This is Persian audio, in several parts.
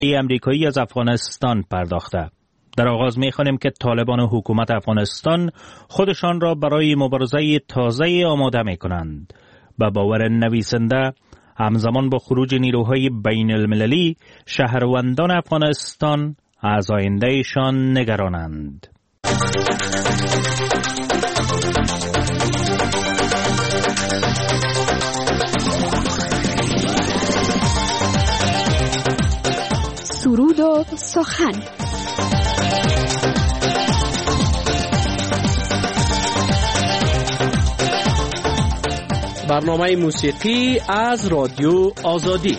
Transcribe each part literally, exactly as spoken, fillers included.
امریکایی از افغانستان پرداخته. در آغاز می‌خوانیم که طالبان و حکومت افغانستان خودشان را برای مبارزه تازه آماده می‌کنند. به باور نویسنده، همزمان با خروج نیروهای بین المللی، شهروندان افغانستان از آیندهشان نگرانند. سرود و سخن. برنامه موسیقی از رادیو آزادی.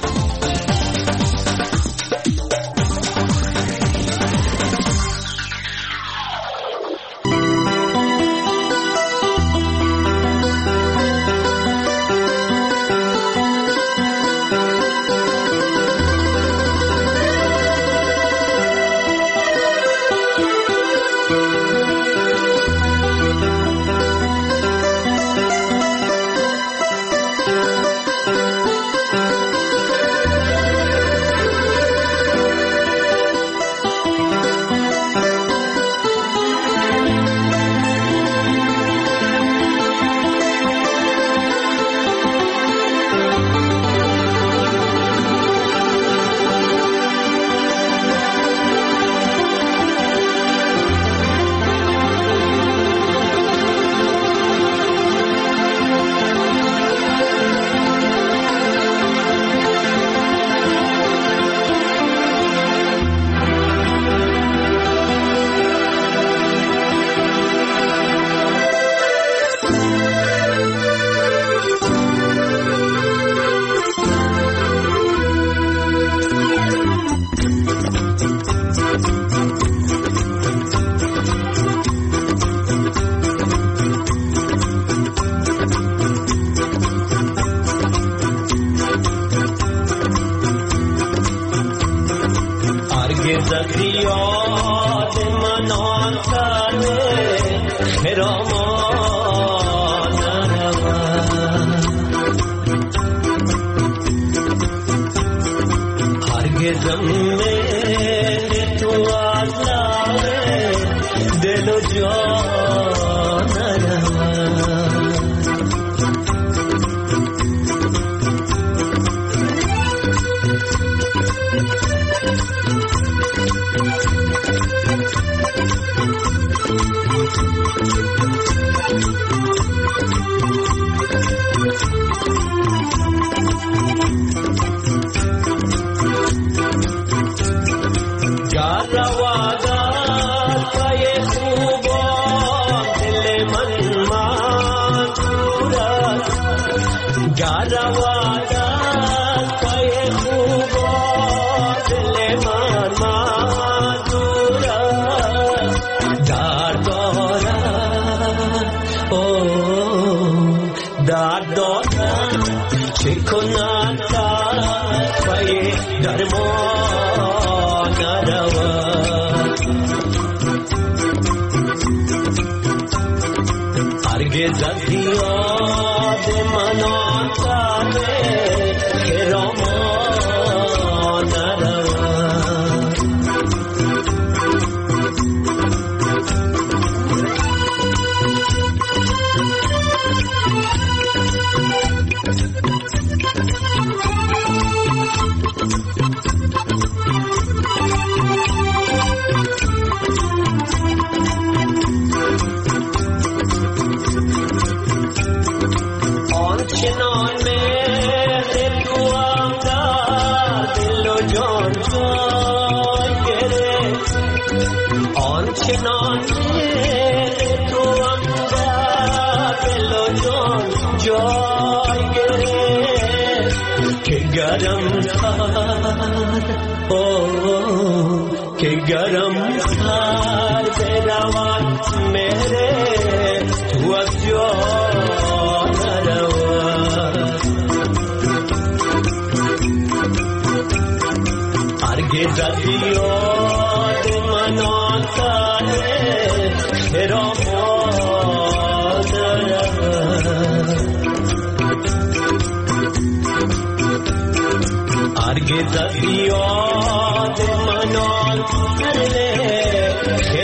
هرگز از یاد منان سرله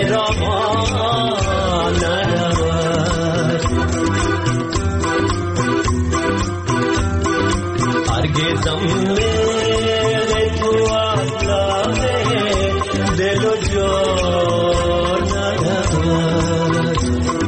خرامان نرود هرگزم میل تو اصلاح دل و جان نرود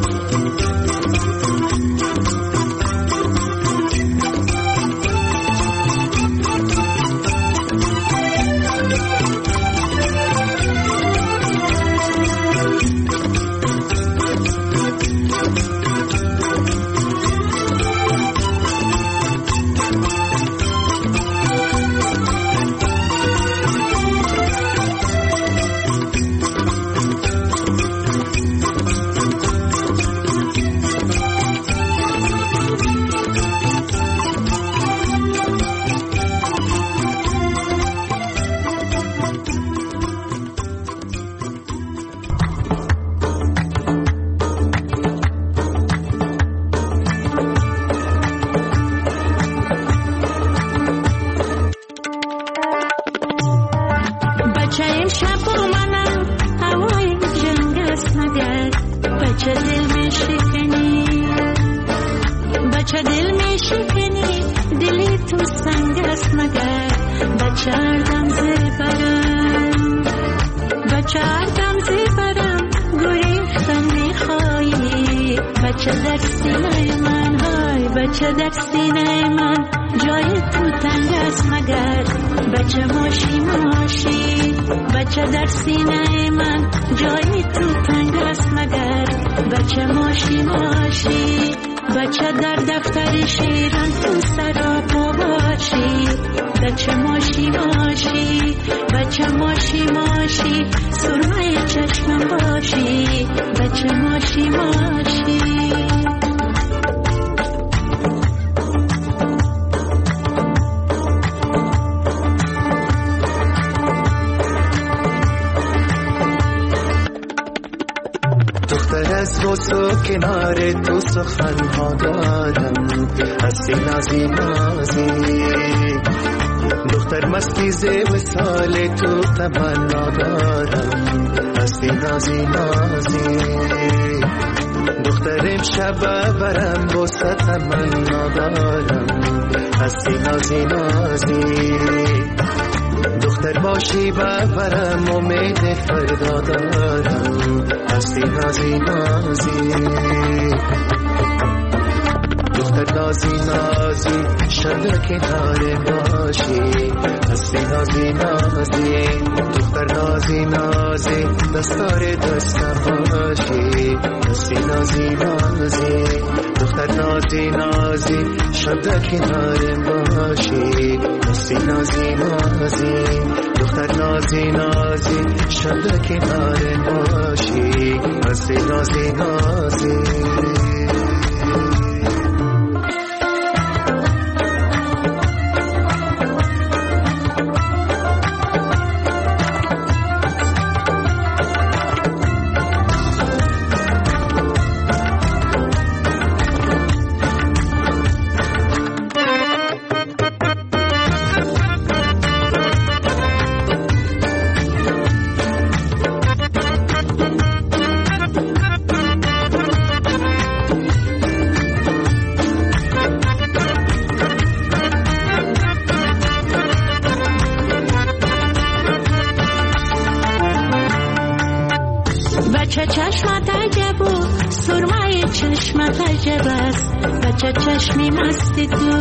کنار تو سخنها دارم هستی نازی نازی دختر مستی ز وصال تو تمنا دارم هستی نازی نازی دختر امشب برم بوسه تمنا دارم هستی نازی نازی دختر باشی برم امید فردا دارم هستی نازی نازی دختر نازی نازی شب کنار باشی هستی نازی نازی دختر نازی نازی دستار دستم باشی هستی نازی نازی دختر نازی نازی شب کنار باشی هستی نازی نازی دختر نازی نازی شب کنار باشی هستی نازی نازی چشمی مستی تو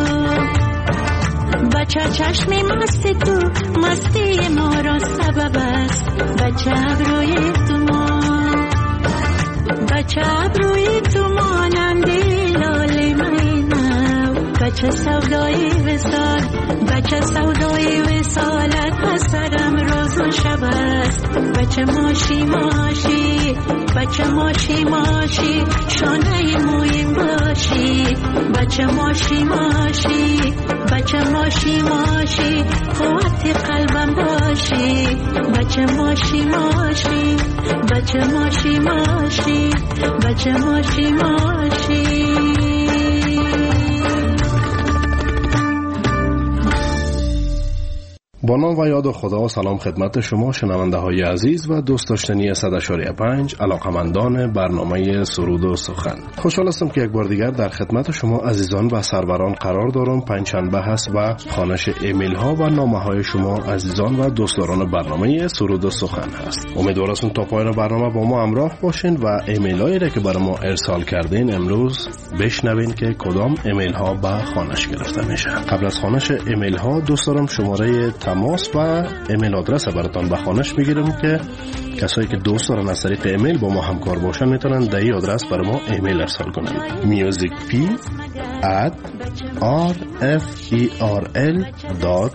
بچه چشمی مستی تو مستی ما را سبب است بچه ابروی تو ما بچه ابروی تو مانندی لاله مینو بچه سودای وصال بچه سودای وصالت پسرم روز و شب است بچه ماشی ماشی بچه ماشی ماشی شانه مویم باشی بچه ماشی ماشی بچه ماشی ماشی قوت قلبم باشی بچه ماشی ماشی بچه ماشی ماشی بچه ماشی ماشی با نام و یاد خدا سلام خدمت شما شنونده های عزیز و دوست داشتنی صد اشاری پنج علاقمندان برنامه سرود و سخن. خوشحال هستم که یک بار دیگر در خدمت شما عزیزان و سروران قرار دارم. پنجشنبه هست و خوانش ایمیل ها و نامه های شما عزیزان و دوستداران برنامه سرود و سخن هست. امیدوارم تا پایان برنامه با ما همراه باشین و ایمیل هایی را که برای ما ارسال کردین امروز بشنوین که کدام ایمیل ها به خوانش گرفته میشه. قبل از خوانش ایمیل ها دوست دارم شماره تماس و ایمیل آدرس براتون به خوانش میگیرم که کسایی که دوست دارن از طریق ایمیل با ما همکار باشن میتونن در این آدرس برای ما ایمیل ارسال کنن. musicp at rferl dot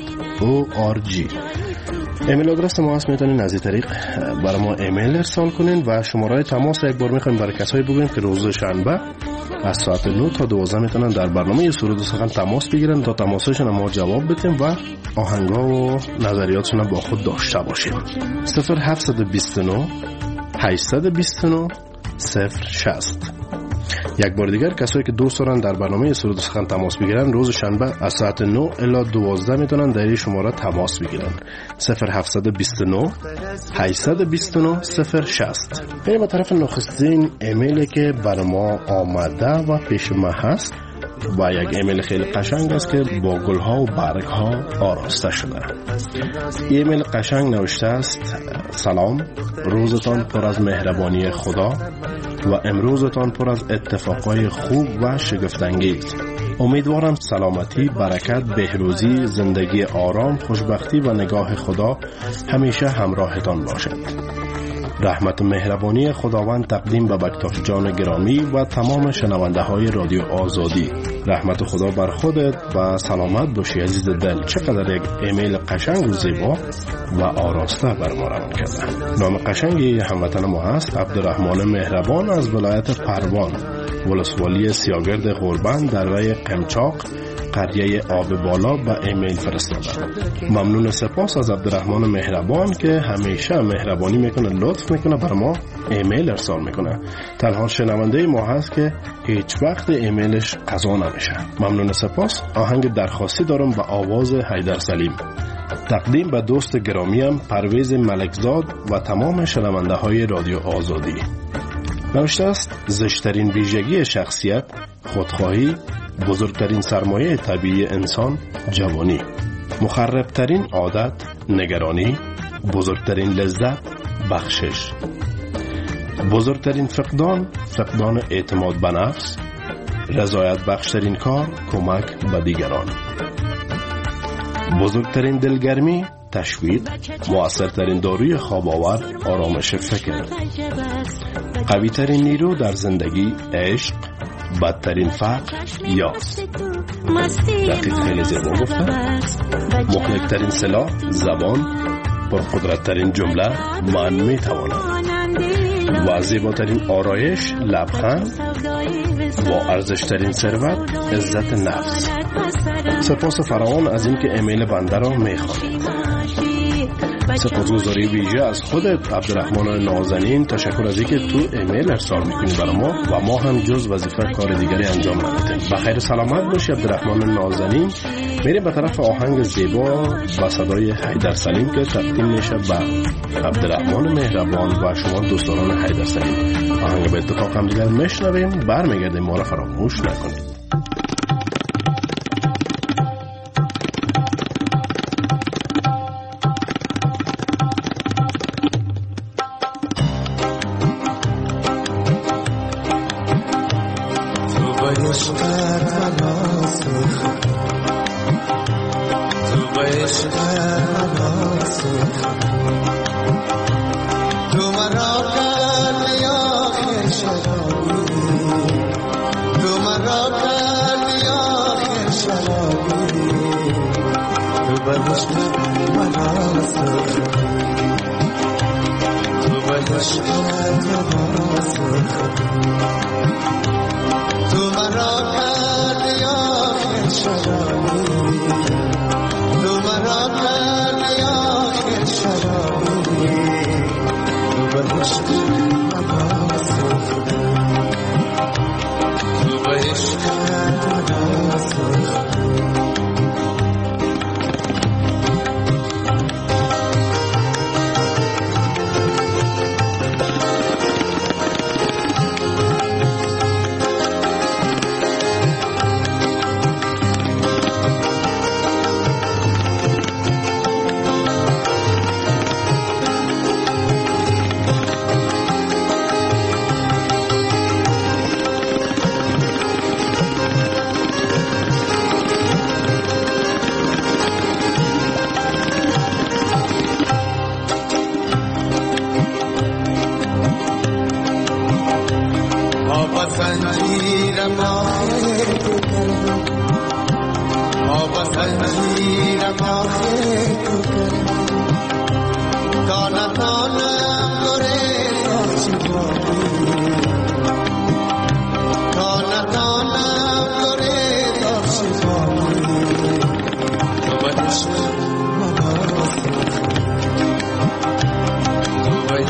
org ایمیل آدرس ما هست. میتونین از این طریق برای ما ایمیل ارسال کنین و شماره تماس یک بار میخوایم برای کسایی بگویم که روز شنبه از ساعت نه تا دوازده میتونن در برنامه سرود و سخن تماس بگیرن تا تماسشون ما جواب بدیم و آهنگا و نظریاتشون با خود داشته باشیم. صفر هفت دو نه هشت دو نه صفر شصت. یک بار دیگر کسایی که دوست دارن در برنامه سرود و سخن تماس بگیرن روز شنبه از ساعت نه الی دوازده میتونن در این شماره تماس بگیرن. صفر هفت دو نه هشت دو نه صفر شصت. این به طرف نخستین ایمیلی که بر ما آمده و پیش ما هست و یک ایمیل خیلی قشنگ است که با گلها و برگها آراسته شده. ایمیل قشنگ نوشته است: سلام، روزتان پر از مهربانی خدا و امروزتان پر از اتفاقای خوب و شگفت‌انگیز. امیدوارم سلامتی، برکت، بهروزی، زندگی آرام، خوشبختی و نگاه خدا همیشه همراهتان باشد. رحمت و مهربانی خداوند تقدیم به بکتاش جان گرامی و تمام شنونده های رادیو آزادی. رحمت خدا بر خودت و سلامت باشی عزیز دل. چقدر یک ایمیل قشنگ و زیبا و آراسته بر ما روان کرده. نام قشنگی هموطن ما هست عبدالرحمن مهربان از ولایت پروان، ولسوالی سیاگرد غربند در وی قمچاق، قریه آب بالا به ایمیل فرستاده. ممنون سپاس از عبدالرحمن مهربان که همیشه مهربانی میکنه، لطف میکنه، بر ما ایمیل ارسال میکنه. تنها شنونده ما هست که هیچ وقت ایمیلش قضا نمیشه. ممنون سپاس. آهنگ درخواستی دارم به آواز حیدر سلیم، تقدیم به دوست گرامیم پرویز ملکزاد و تمام شنونده های رادیو آزادی. نوشته است: زشترین ویژگی شخصیت خودخواهی، بزرگترین سرمایه طبیعی انسان جوانی، مخربترین عادت نگرانی، بزرگترین لذت بخشش، بزرگترین فقدان فقدان اعتماد به نفس، رضایت بخشترین کار کمک به دیگران، بزرگترین دلگرمی تشویق، مؤثرترین داروی خواب آور آرامش فکر، قوی ترین نیرو در زندگی عشق، بدترین فقر یاس. دقیق خیلی زیبا گفته. مهلکترین سلاح زبان، پرقدرتترین جمله من میتوانم و زیباترین آرایش لبخند، با ارزشترین ثروت عزت نفس. سپاس فراوان از اینکه ایمیل بنده را میخوانید. سپاسگزاری ویژه از خودت عبدالرحمن نازنین. تشکر از اینکه تو ایمیل ارسال میکنی برای ما و ما هم جز وظیفه کار دیگری انجام ندیم. بخیر سلامت باشی عبدالرحمن نازنین. میریم به طرف آهنگ زیبا با صدای حیدر سلیم که تقدیم میشه به عبدالرحمن مهربان و شما دوستان حیدر سلیم. آهنگ به اتفاق هم دیگر میشنویم. برمیگردیم، ما را فراموش نکنید.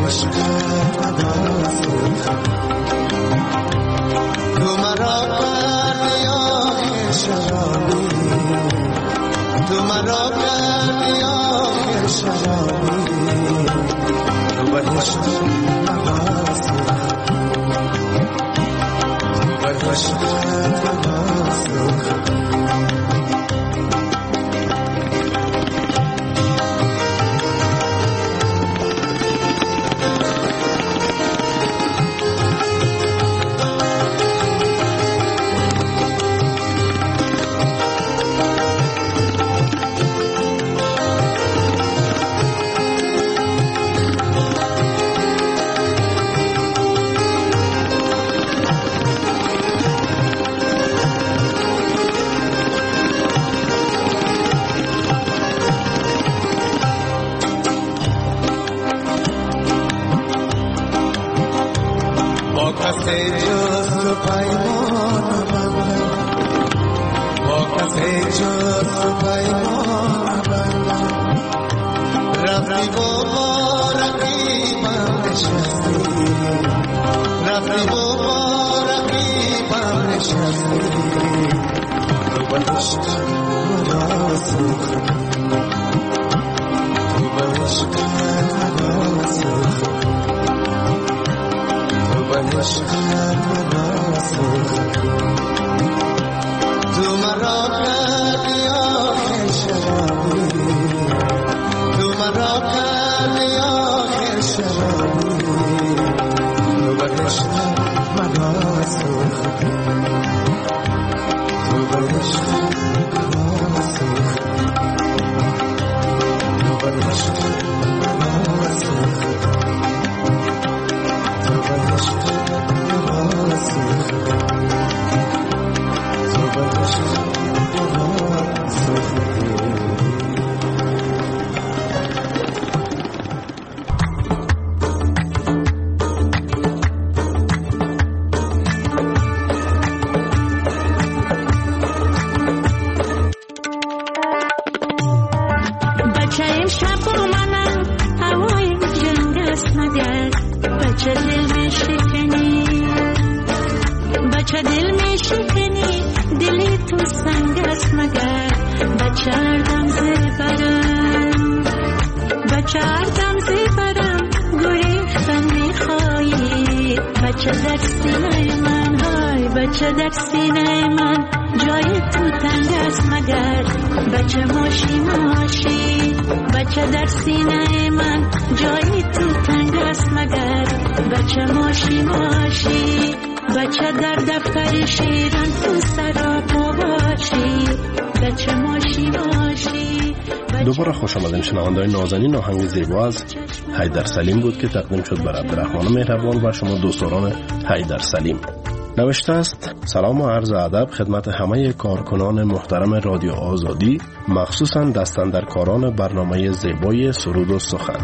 دوباره خوش آمدین شنونده‌های نازنین. آهنگ زیبا از حیدر سلیم بود که تقدیم شد بر عبدالرحمن مهربان و شما دوستداران حیدر سلیم. نوشته است: سلام و عرض ادب خدمت همه کارکنان محترم رادیو آزادی، مخصوصاً دستاندرکاران برنامه زیبای سرود و سخن.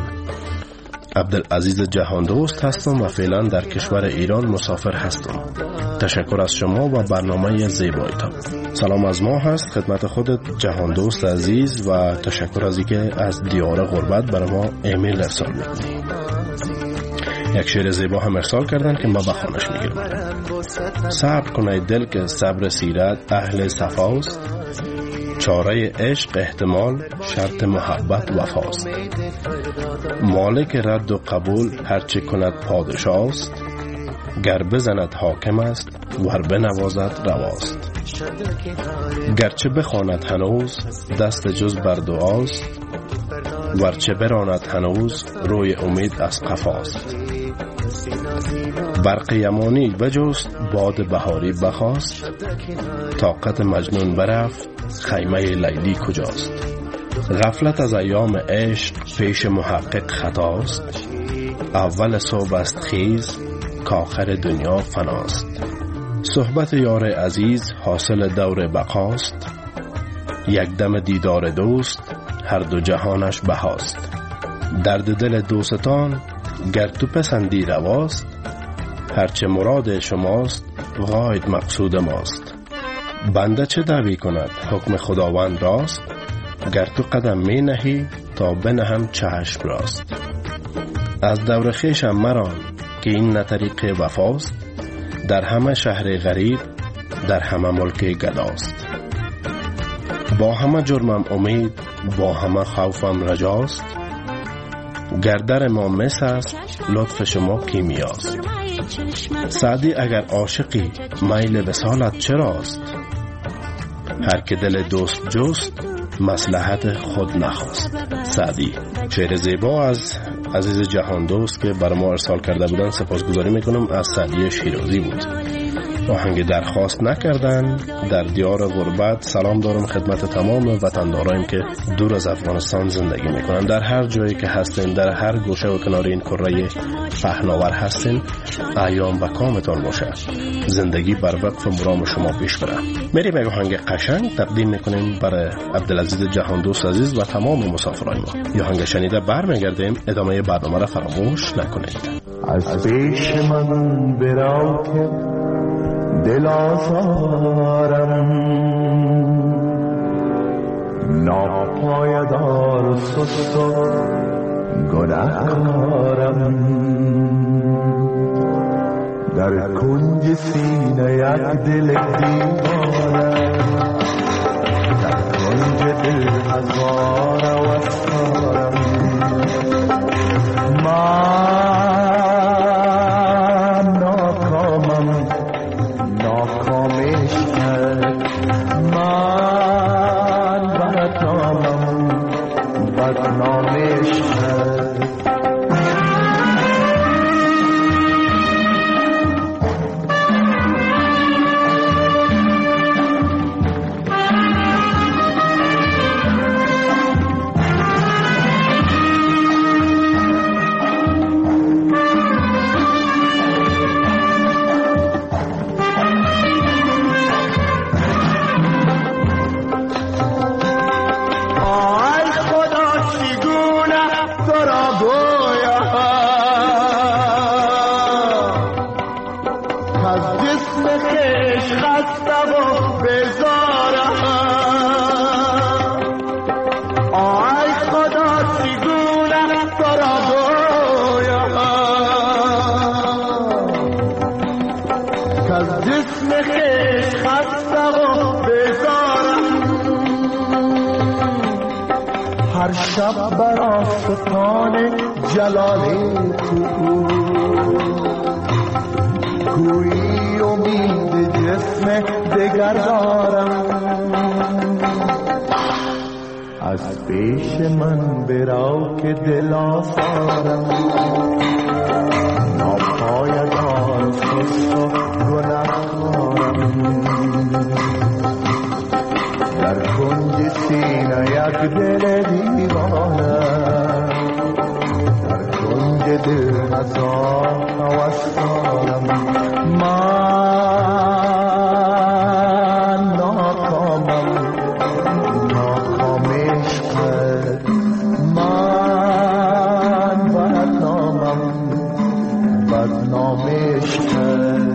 عبدالعزیز جهاندوست هستم و فعلا در کشور ایران مسافر هستم. تشکر از شما و برنامه زیبایتان. سلام از ما هست خدمت خودت جهاندوست عزیز و تشکر از اینکه از دیار غربت برای ما ایمیل ارسال میکنی. یک شعر زیبا هم ارسال کردن که ما بخوانش میگیرم. صبر کنید دل که صبر سیرت اهل صفاست، چاره عشق احتمال شرط محبت وفاست. مالک رد و قبول هرچه کند پادشاست، گر بزند حاکم است ور بنوازد رواست. گرچه بخواند هنوز دست جز بر دعاست، ورچه براند هنوز روی امید از قفاست. برق یمانی بجست باد بهاری بخواست، طاقت مجنون برفت خیمه لیلی کجاست. غفلت از ایام عشق پیش محقق خطاست، اول صبح است خیز کآخر دنیا فناست. صحبت یار عزیز حاصل دور بقاست، یک دم دیدار دوست هر دو جهانش بهاست. درد دل دوستان گر تو پسندی رواست، هرچه مراد شماست غاید مقصود ماست. بنده چه دعوی کند حکم خداوند راست، گر تو قدم می نهی تا بنهم چشم راست. از دور خویشم مران که این نه طریق وفاست، در همه شهر غریب، در همه ملک گداست. با همه جرمم امید، با همه خوفم رجاست. گردر ما مس است، لطف شما کیمیاست. سعدی اگر عاشقی میل وصالت چراست؟ هر که دل دوست جست، مصلحت خود نخواست. سعدی. شعر زیبا از عزیز جهان دوست که برای ما ارسال کرده بودن سپاسگزاری میکنم. از سعدی شیرازی بود. آهنگ درخواست نکردن. در دیار غربت سلام دارم خدمت تمام وطنداراییم که دور از افغانستان زندگی میکنن. در هر جایی که هستین، در هر گوشه و کنار این کره پهناور هستین، ایام و کامتان باشه. زندگی بر وقت و مرام شما پیش بره. میریم یک آهنگ قشنگ تقدیم میکنیم برای عبدالعزیز جهان دوست عزیز و تمام مسافرای ما. یه آهنگ شنیده برمیگردیم. ادامه برنامه را فراموش نکنید. از پیش من برو که دل آزارم، ناپایدار و سست و گناهکارم. در کنج سینه یک دل دیوانه، در کنج دل هزار وسارم. من ناکامم، ناکامش کرد. من بدنامم، بدنامش کرد. هر شب بر آستان جلال تو گویی امید جسم دگر دارم. از پیش من برو که دل آزارم، ناپایدار سست و گناهکارم. در کنج سینه یک دل دیوانه، در کنج دل هزار هوسارم. من ناکامم، ناکامش کرد. من بدنامم، بدنامش کرد.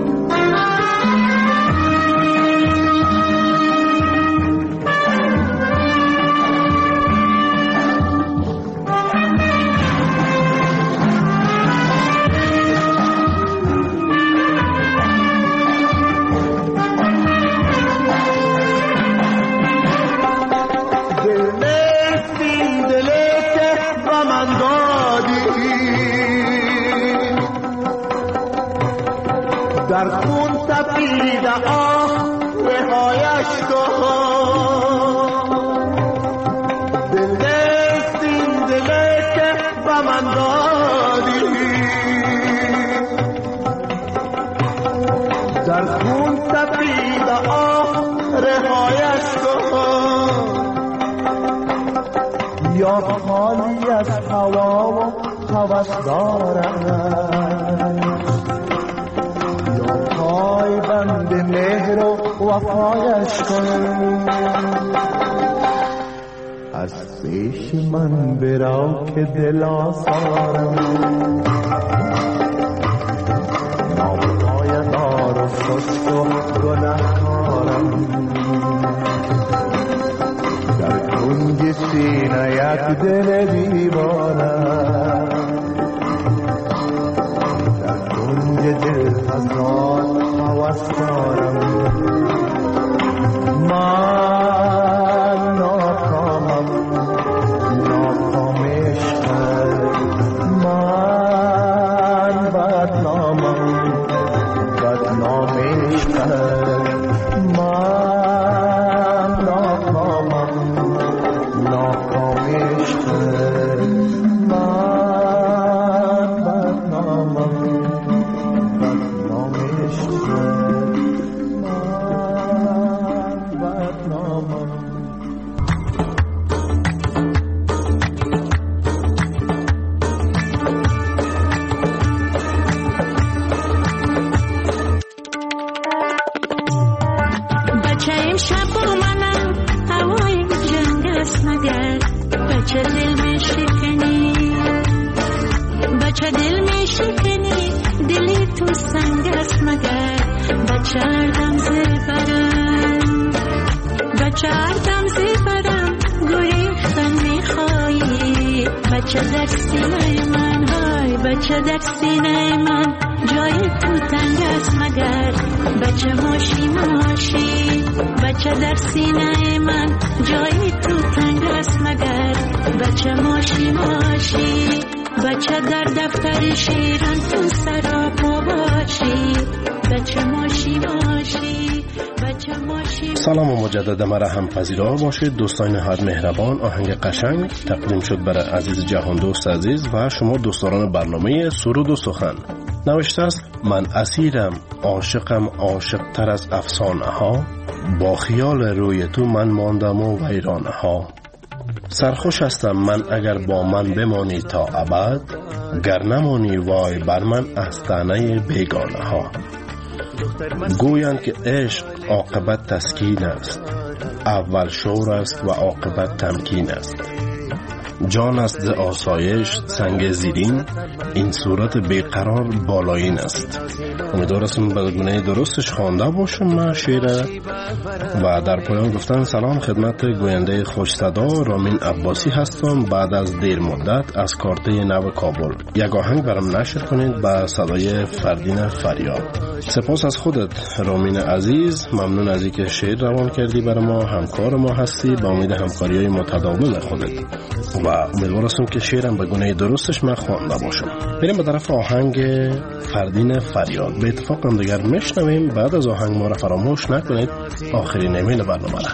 در خون تپیده آه رهایش کن. دل این دله که به من دادی، در خون تپیده آه رهایش کن. یا خالی از هوا و هوس دارم، پای بند مهر و وفایش کن. از پیش من برو که دل آزارم، ناپایدار و سست و گناهکارم. در کنج سینه یک دل دیوانه، عاشقنی دلی تو سنگ است مگر بچردم زبرم بچردم زبرم گریختن میخوایی بچه در سینه من های بچه در سینه من جای تو تنگ است مگر بچه ماشی ماشی بچه در سینه من جای تو تنگ است مگر بچه ماشی ماشی بچه در دفتر شیران تو سراپا باشی بچه ماشی ماشی بچه ماشی. سلام و مجدد مرا هم پذیرا باشید دوستان نهایت مهربان. آهنگ قشنگ تقدیم شد برای عزیز جهان دوست عزیز و شما دوستداران برنامه سرود و سخن. نوشته است من اسیرم عاشقم عاشق تر از افسانه ها با خیال روی تو من ماندم و ویرانه ها سرخوش هستم من اگر با من بمانی تا ابد گر نمانی وای بر من از طعنه بیگانه ها گویند که عشق عاقبت تسکین است اول شور است و عاقبت تمکین است جان است ز آسایش سنگ زیرین این صورت بیقرار بالایین است. امیدوارم به گونه درستش خوانده باشم من شعر و در پایان گفتن سلام خدمت گوینده خوش صدا رامین عباسی هستم بعد از دیر مدت از کارته نو کابل. یک آهنگ برام نشر کنید با صدای فردین فریاد. سپاس از خودت رامین عزیز، ممنون از اینکه شعر روان کردی برای ما، همکار ما هستی، با امید همکاری‌های متداول خودت و امیدوارم که شعرم به گونه درستش من خوانده باشم. بریم به طرف آهنگ فردین فریاد. به اتفاق هم دیگر میشنویم. بعد از آهنگ ما را فراموش نکنید آخرین ایمیل برنامه را.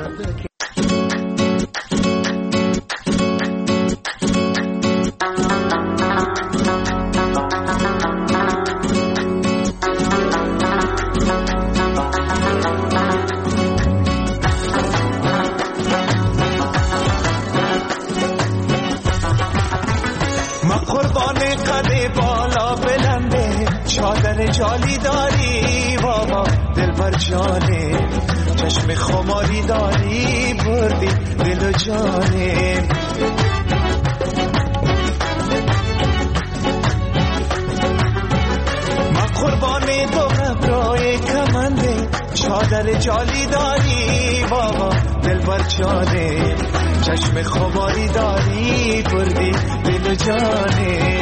جالی داری بابا دلبر جانه چشم خماری داری بردی دل و جانه من قربان دو قبرای کمنده چادر جالی داری بابا دلبر جانه چشم خماری داری بردی دل و جانه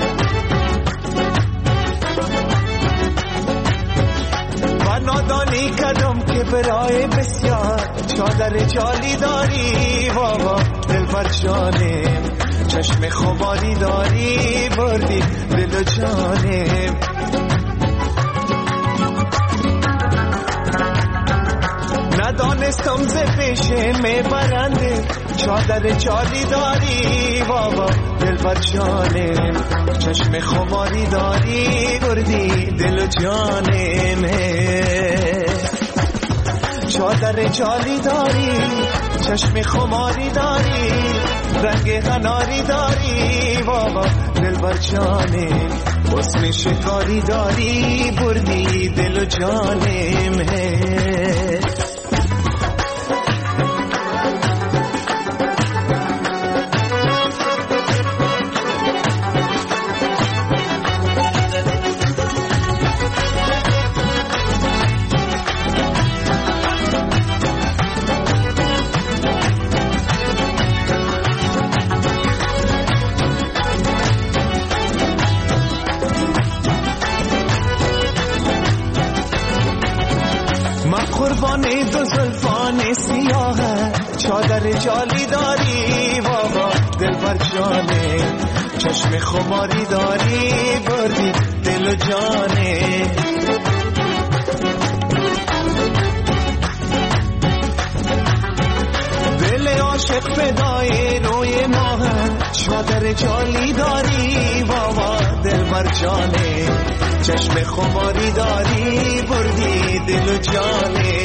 نادانی کدم که برای بسیار چادر جالی داری بابا دلبر جانه چشم خماری داری بردی دل و جانه ندانستم ز پیشه می برنده چادر جالی داری بابا دلبر جانه چشم خماری داری بردی دل و جانه چادر جالی داری چشم خماری داری رنگ غناری داری بابا دلبر جانه حسن شکاری داری بردی دل و جانه قربانی دو زلفان سیاه چادر جالی داری بابا دلبر جانه چشم خماری داری بردی دل و جانه دل عاشق فدای روی ماه چادر جالی داری بابا دلبر جانه چشم خماری داری بردی دل و جانه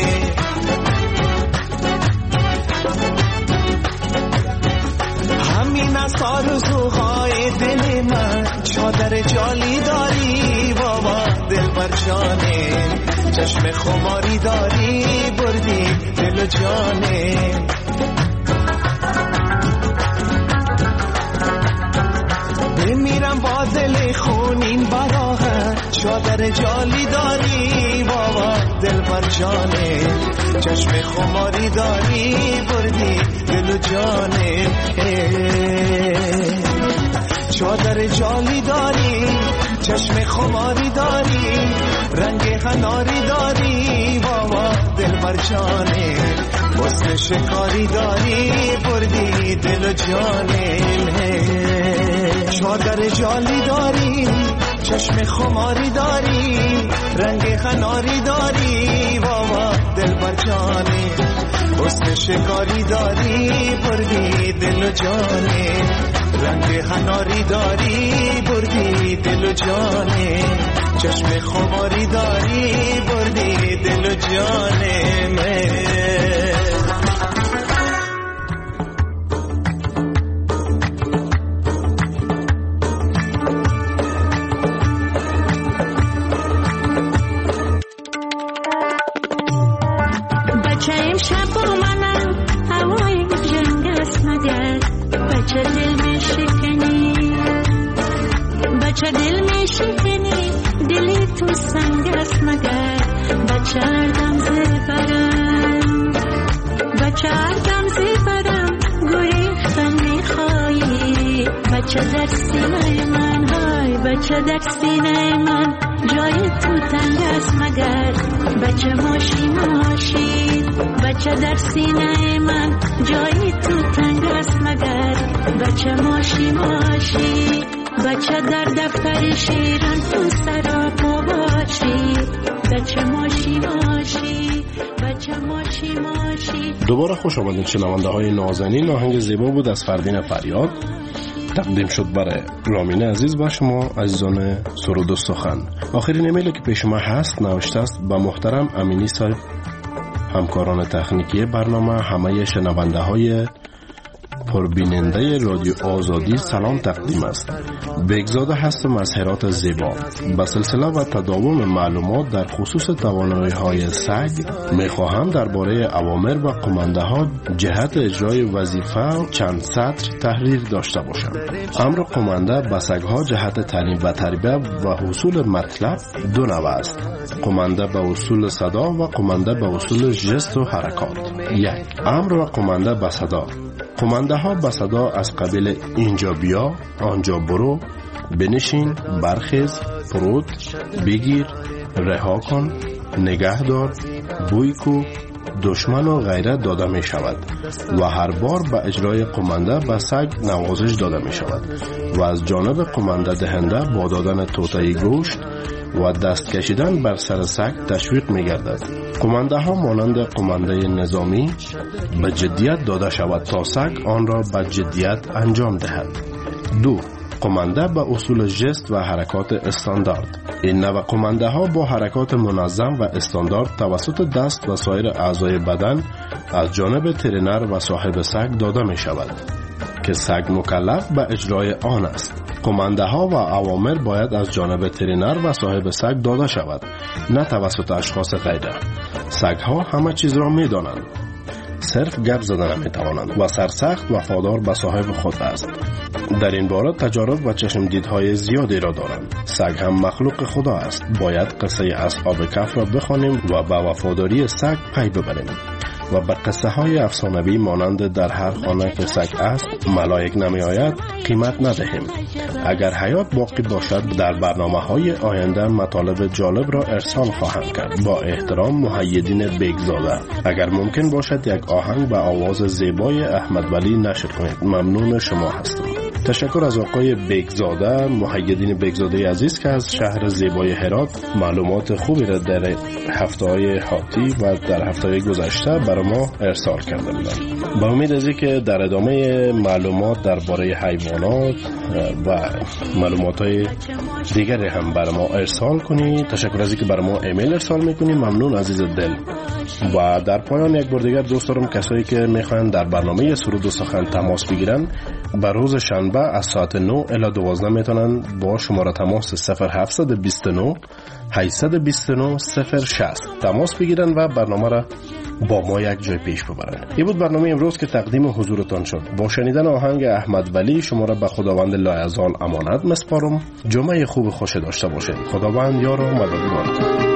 همین است آرزوهای دل من چادر جالی داری بابا دلبر جانه چشم خماری داری بردی دل و جانه بمیرم با دل خونین با چادر جالی داری بابا دل پرچانه چشم خماری داری بردی دل و جانه چادر جالی داری چشم خماری داری رنگ حناری داری بابا دل پرچانه حسن شکاری داری بردی دل و جانه چادر جالی داری چشم خماری داری رنگ حناری داری بابا دل پرچانه حسن شکاری داری بردی دل و جانه رنگ حناری داری بردی دل و جانه چشم خماری داری بردی دل و جانه من بچه دل می شکنی دلی تو سنگ است مگر بچه اردم زبرم بچه اردم زبرم گریختن می خواهی بچه در سینه من های بچه در سینه من جای تو تنگ است مگر بچه ماشی ماشی بچه در سینه من جای تو تنگ است مگر بچه ماشی ماشی بچه در دفتر شیران تو سراپا باشی بچه ماشی ماشی بچه ماشی ماشی. دوباره خوش آمدید شنونده های نازنین. آهنگ زیبا بود از فردین فریاد، تقدیم شد برای رامین عزیز و شما عزیزان سرود و سخن. آخرین ایمیلی که پیش ما هست نوشته است به محترم امینی صاحب، همکاران تکنیکی برنامه، همه شنونده های پربیننده رادیو آزادی سلام تقدیم است. بگزاده هستم از هرات زیبا. به سلسله و تداوم معلومات در خصوص توانایی های سگ می خواهم درباره اوامر و قمانده ها جهت اجرای وظیفه چند سطر تحریر داشته باشم. امر قمانده به سگ ها جهت تعلیم و تربیت و حصول مطلب دو نوع است: قمانده به اصول صدا و قمانده به اصول جست و حرکات. یک، امر و قمانده به صدا. قمانده ها به صدا از قبیل اینجا بیا، آنجا برو، بنشین، برخیز، فرود، بگیر، رها کن، نگه دار، بوی کو، دشمن و غیره داده می شود و هر بار به اجرای قمانده به سگ نوازش داده می شود و از جانب قمانده دهنده با دادن توطئه گوشت و دست کشیدن بر سر سگ تشویق می گردد. قمانده ها مانند قمانده نظامی به جدیت داده شود تا سگ آن را به جدیت انجام دهد. دو، قمانده به اصول جست و حرکات استاندارد. این نوع قمانده ها با حرکات منظم و استاندارد توسط دست و سایر اعضای بدن از جانب ترینر و صاحب سگ داده می شود که سگ مکلف به اجرای آن است. قمانده ها و اوامر باید از جانب ترینر و صاحب سگ داده شود، نه توسط اشخاص غیره. سگ ها همه چیز را می دانند، صرف گپ زدن نمی توانند و سرسخت وفادار به صاحب خود است. در این باره تجارب و چشم دیدهای زیادی را دارند. سگ هم مخلوق خدا است. باید قصه اصحاب کهف را بخوانیم و به وفاداری سگ پی ببریم و به قصه های افسانوی مانند در هر خانه که سگ است ملائک نمی آید قیمت ندهیم. اگر حیات باقی باشد در برنامه های آینده مطالب جالب را ارسال خواهم کرد. با احترام، محیدین بگزاده. اگر ممکن باشد یک آهنگ به آواز زیبای احمد ولی نشر کنید. ممنون شما هستم. تشکر از آقای بگزاده، محیدین بگزاده عزیز که از شهر زیبای هرات معلومات خوبی را در هفته‌های حاتی و در هفته‌های گذشته برای ما ارسال کرده بودند. با امید از اینکه در ادامه معلومات درباره حیوانات و معلومات‌های دیگری هم برای ما ارسال کنید. تشکر از اینکه برای ما ایمیل ارسال می‌کنید. ممنون عزیز دل. و در پایان یک بار دیگر دوست دارم کسایی که می‌خواهند در برنامه سرود و سخن تماس بگیرن بر روز شنبه از ساعت نه الی دوازده میتونن با شماره تماس صفر هفت دو نه هشت دو نه صفر شصت تماس بگیرن و برنامه را با ما یک جای پیش ببرند. این بود برنامه امروز که تقدیم حضورتان شد. با شنیدن آهنگ احمد ولی شما را به خداوند لایزال امانت میسپارم. جمعه خوب خوش داشته باشید. خداوند یار و مددگارتان.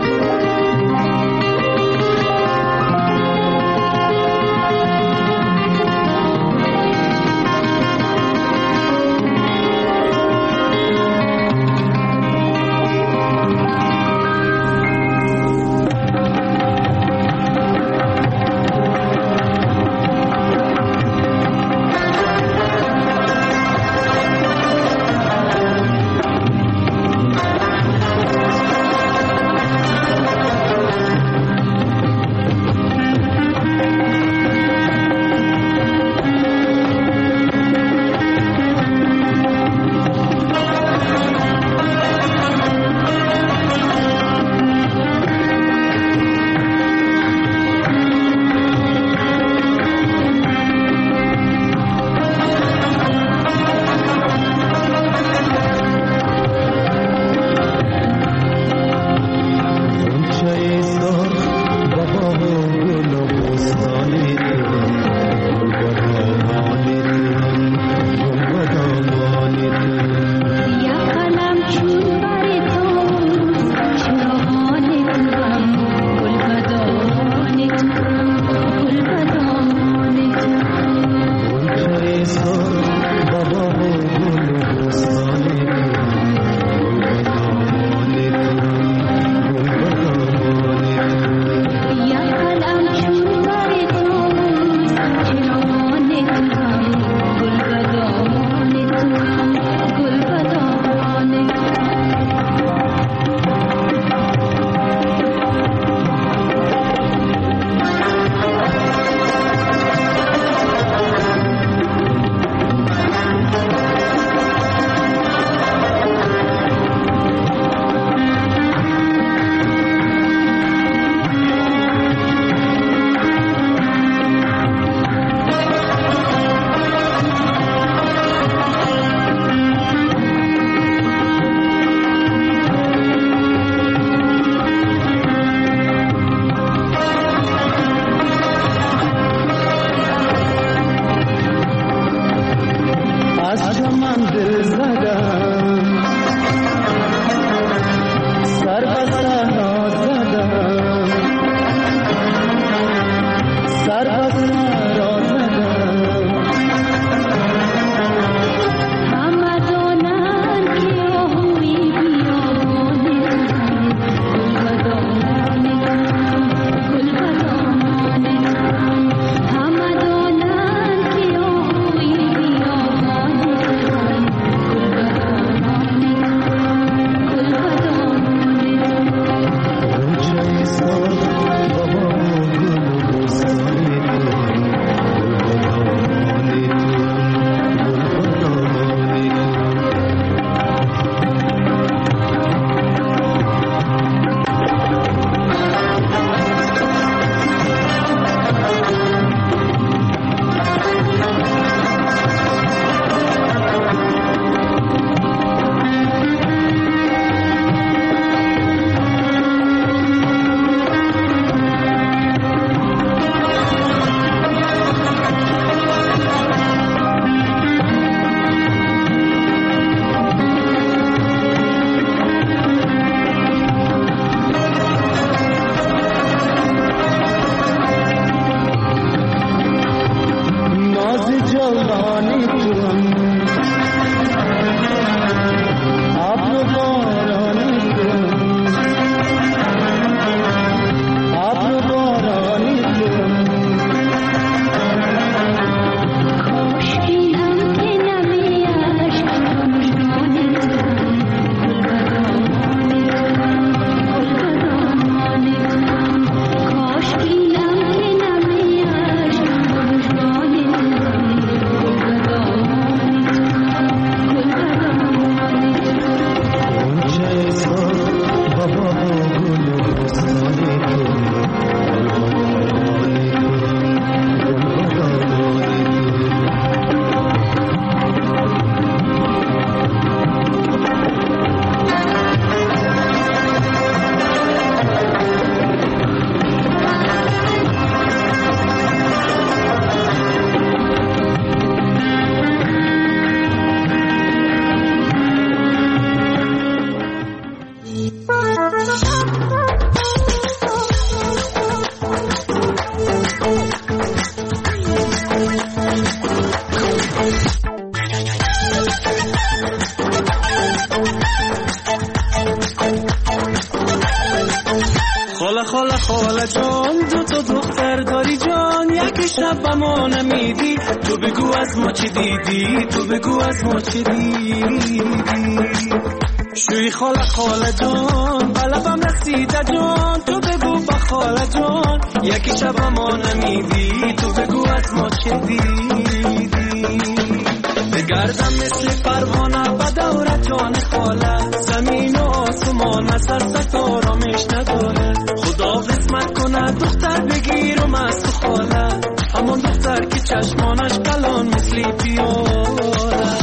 خاله جان دو تا دختر داری جان یک شب با ما نمیدی تو بگو از ما چی دیدی تو بگو از ما چی دیدی شوی خاله خاله جان بلبم رسیده جان تو بگو با خاله جان یک شب با ما نمیدی تو بگو از ما چی دیدی بگردم مثل پروانه با دور جان خاله زمین و آسمان از ستارامش نداره خدا قسمت کنه دختر بگیرم از تو خاله همون دختر که چشمانش کلان مثل پیاله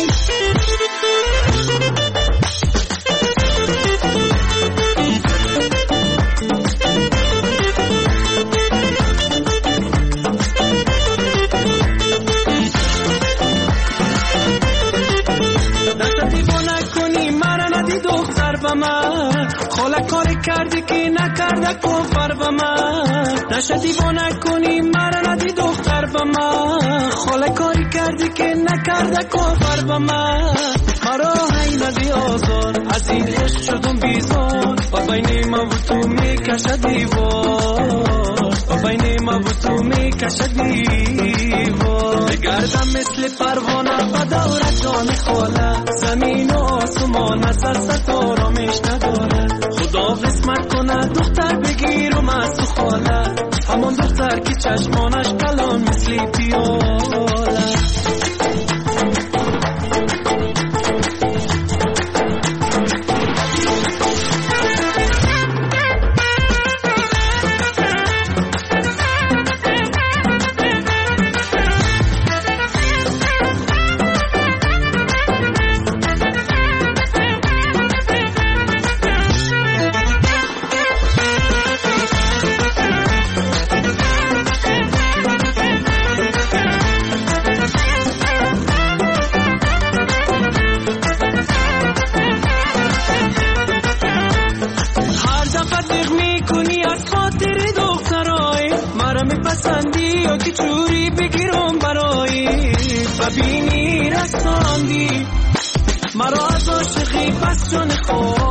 خاله کاری کردی که نکرده کفر با من نشه دیوانه کنی مرا ندی دختر با من خاله کاری کردی که نکرده کفر با من مرا هی ندی آزار از این عشق شدم بیزار و بین ما و تو میکشه دیوار و بین ما و تو میکشه دیوار بگردم مثل پروانه و دور جان خاله زمین و آسمان از ستارامش نداره خدا قسمت کنه دختر بگیرم از تو خاله همون دختر که چشمانش کلان مثل پیاله ببینی رساندی مرا از عاشقی بس جان خود